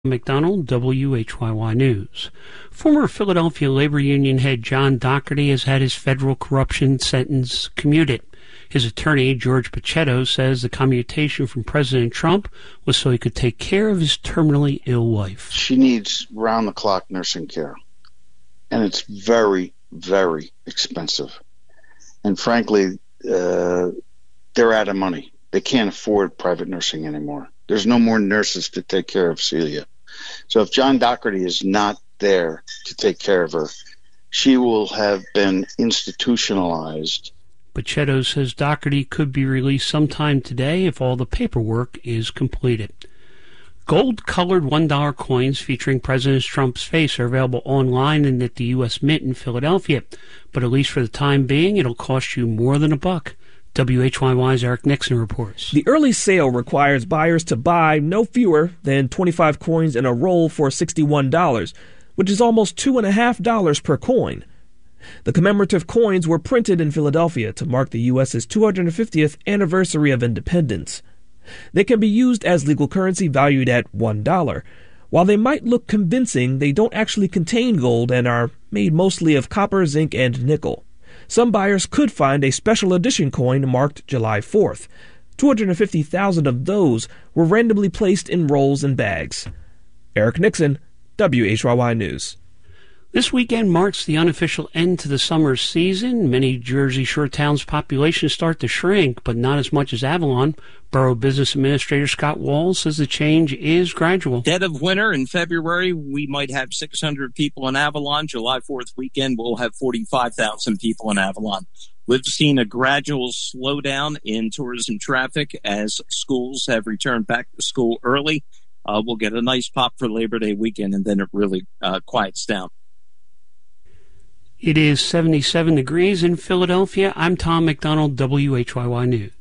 McDonald, WHYY News. Former Philadelphia Labor Union head John Dougherty has had his federal corruption sentence commuted. His attorney, George Pichetto, says the commutation from President Trump was so he could take care of his terminally ill wife. She needs round-the-clock nursing care, and it's very, very expensive. And frankly, they're out of money. They can't afford private nursing anymore. There's no more nurses to take care of Celia. So if John Dougherty is not there to take care of her, she will have been institutionalized. Pichetto says Dougherty could be released sometime today if all the paperwork is completed. Gold-colored $1 coins featuring President Trump's face are available online and at the U.S. Mint in Philadelphia. But at least for the time being, it'll cost you more than $1. WHYY's Eric Nixon reports. The early sale requires buyers to buy no fewer than 25 coins in a roll for $61, which is almost $2.50 per coin. The commemorative coins were printed in Philadelphia to mark the U.S.'s 250th anniversary of independence. They can be used as legal currency valued at $1. While they might look convincing, they don't actually contain gold and are made mostly of copper, zinc, and nickel. Some buyers could find a special edition coin marked July 4th. 250,000 of those were randomly placed in rolls and bags. Eric Nixon, WHYY News. This weekend marks the unofficial end to the summer season. Many Jersey Shore towns' populations start to shrink, but not as much as Avalon. Borough Business Administrator Scott Walls says the change is gradual. Dead of winter in February, we might have 600 people in Avalon. July 4th weekend, we'll have 45,000 people in Avalon. We've seen a gradual slowdown in tourism traffic as schools have returned back to school early. We'll get a nice pop for Labor Day weekend, and then it really quiets down. It is 77 degrees in Philadelphia. I'm Tom McDonald, WHYY News.